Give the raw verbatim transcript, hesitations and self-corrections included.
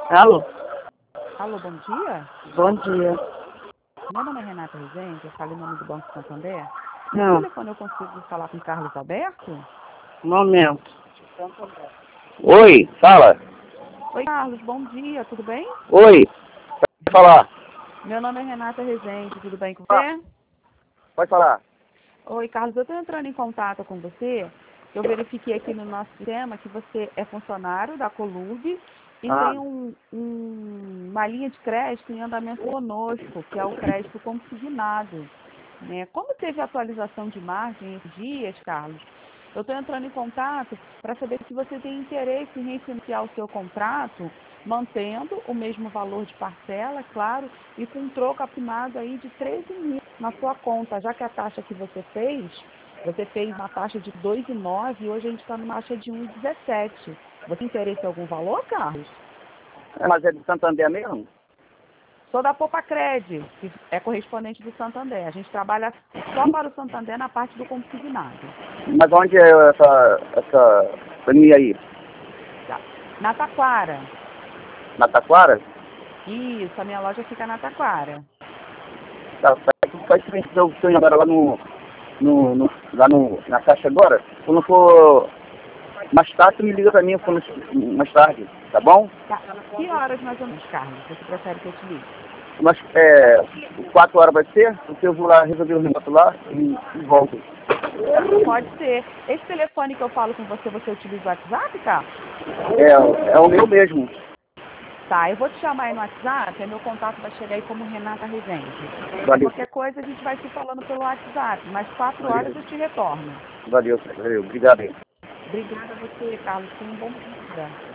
Alô? Alô, bom dia. Bom dia. Meu nome é Renata Rezende, eu falo em nome do Banco Santander. No Não, telefone eu consigo falar com o Carlos Alberto? momento. Oi, fala. Oi, Carlos, bom dia, tudo bem? Oi, pode falar. Meu nome é Renata Rezende, tudo bem com Ah. você? Pode falar. Oi, Carlos, eu estou entrando em contato com você. Eu verifiquei aqui no nosso sistema que você é funcionário da Colub e Ah. tem um, um- uma linha de crédito em andamento conosco, que é o crédito consignado. Né? Como teve atualização de margem esses dias, Carlos, eu estou entrando em contato para saber se você tem interesse em refinanciar o seu contrato, mantendo o mesmo valor de parcela, claro, e com um troco apinado aí de treze mil na sua conta, já que a taxa que você fez, você fez uma taxa de dois vírgula nove e hoje a gente está numa taxa de um vírgula dezessete. Você tem interesse em algum valor, Carlos? Mas é do Santander mesmo? Sou da Popacred, que é correspondente do Santander. A gente trabalha só para o Santander na parte do consignado. Mas onde é essa, essa linha aí? Tá. Na Taquara. Na Taquara? Isso, a minha loja fica na Taquara. Tá, faz frente do seu agora lá no, no, no, lá no, na caixa agora. Quando for mais tarde, você me liga pra mim, quando, mais tarde, tá bom? Tá. Que horas mais ou menos, Carlos? Você prefere que eu te ligue? Mas, é, quatro horas vai ser, porque eu vou lá resolver o negócio lá e, e volto. Tá, pode ser. Esse telefone que eu falo com você, você utiliza o WhatsApp, Carlos? É, é o meu mesmo. Tá, eu vou te chamar aí no WhatsApp, aí meu contato vai chegar aí como Renata Rezende. Valeu. Qualquer coisa a gente vai se falando pelo WhatsApp, mas quatro horas eu te retorno. Valeu, valeu. Obrigado aí. Obrigada a você, Carlos. Tenha um bom dia.